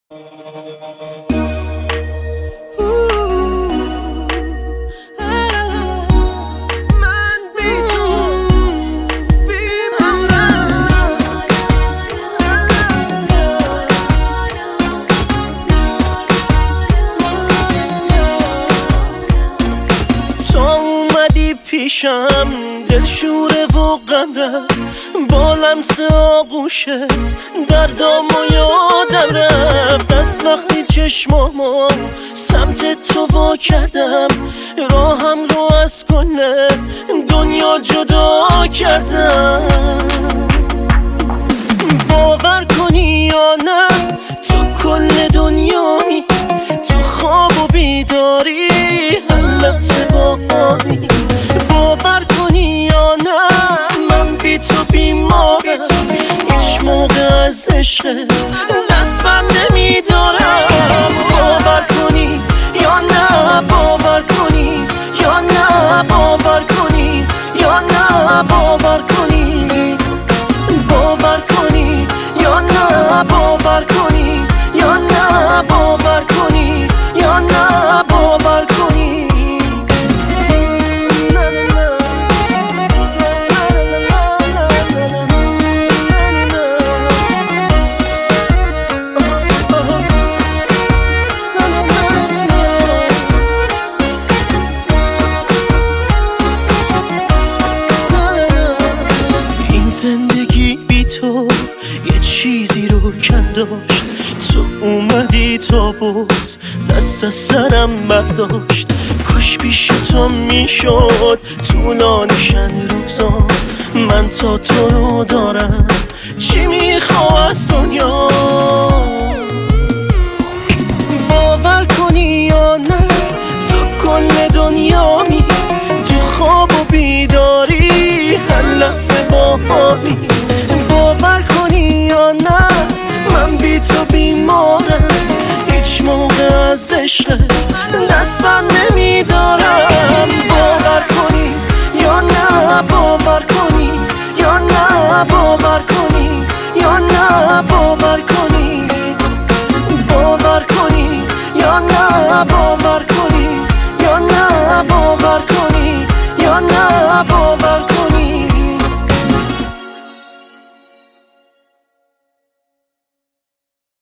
پیشم دل شوره و غم رفت با لمس آغوشت دردام و یادم رفت از وقتی چشمامو سمت تو وا کردم راهم رو از کل دنیا جدا کردم باور کنی یا نه تو کل دنیایی تو خواب و بیداری هر لحظه با همی باور کنی یا نه من بی تو بیمارم هیچ موقع از عشقت دست بر نمیدارم باور کنی یا نه باور کنی یا نه باور کنی یا نه باور کنی باور کنی یا نه باور کنی یا نه باور کنی یا نه باور کنی زندگی بی تو یه چیزی رو کم داشت تو اومدی تا باز دست از سرم برداشت کاش پیش تو میشد طولانیشن روزا من تا تو رو دارم چی میخوا از دنیا باور کنی یا نه تو کل دنیا می تو خواب و بیداری هر لحظه با همی باور کنی یا نه من بی تو بیمارم هیچ موقع از عشقت دست بر نمیدارم باور کنی